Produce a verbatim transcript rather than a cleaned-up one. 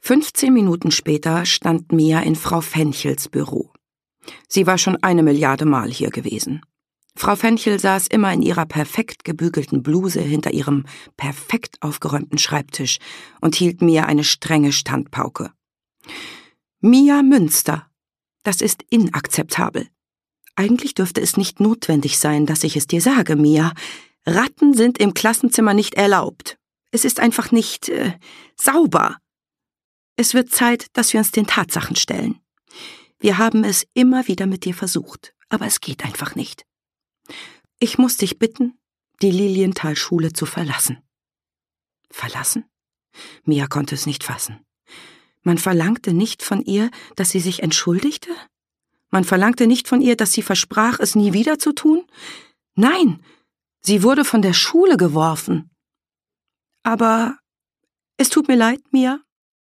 Fünfzehn Minuten später stand Mia in Frau Fenchels Büro. Sie war schon eine Milliarde Mal hier gewesen. Frau Fenchel saß immer in ihrer perfekt gebügelten Bluse hinter ihrem perfekt aufgeräumten Schreibtisch und hielt Mia eine strenge Standpauke. »Mia Münster, das ist inakzeptabel. Eigentlich dürfte es nicht notwendig sein, dass ich es dir sage, Mia. Ratten sind im Klassenzimmer nicht erlaubt. Es ist einfach nicht äh, sauber. Es wird Zeit, dass wir uns den Tatsachen stellen. Wir haben es immer wieder mit dir versucht, aber es geht einfach nicht. Ich muss dich bitten, die Lilienthal-Schule zu verlassen.« Verlassen? Mia konnte es nicht fassen. Man verlangte nicht von ihr, dass sie sich entschuldigte? Man verlangte nicht von ihr, dass sie versprach, es nie wieder zu tun? Nein, sie wurde von der Schule geworfen. »Aber es tut mir leid, Mia.